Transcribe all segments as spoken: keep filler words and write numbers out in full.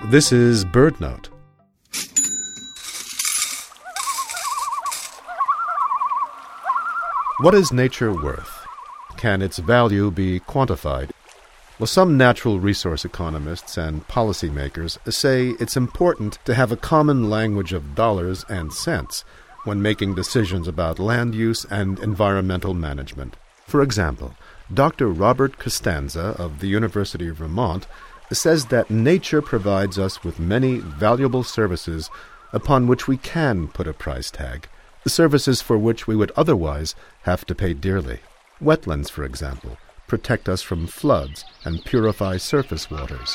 This is BirdNote. What is nature worth? Can its value be quantified? Well, some natural resource economists and policymakers say it's important to have a common language of dollars and cents when making decisions about land use and environmental management. For example, Doctor Robert Costanza of the University of Vermont says that nature provides us with many valuable services upon which we can put a price tag, services for which we would otherwise have to pay dearly. Wetlands, for example, protect us from floods and purify surface waters.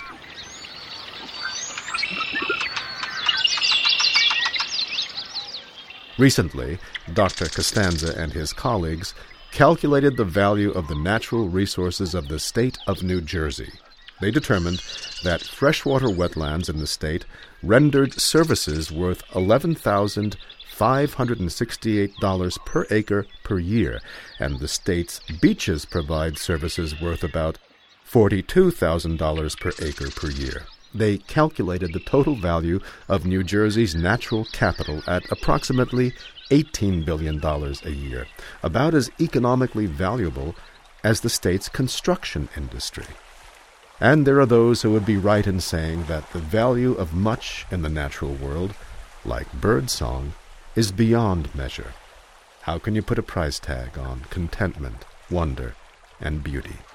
Recently, Doctor Costanza and his colleagues calculated the value of the natural resources of the state of New Jersey. They determined that freshwater wetlands in the state rendered services worth eleven thousand five hundred sixty-eight dollars per acre per year, and the state's beaches provide services worth about forty-two thousand dollars per acre per year. They calculated the total value of New Jersey's natural capital at approximately eighteen billion dollars a year, about as economically valuable as the state's construction industry. And there are those who would be right in saying that the value of much in the natural world, like birdsong, is beyond measure. How can you put a price tag on contentment, wonder, and beauty?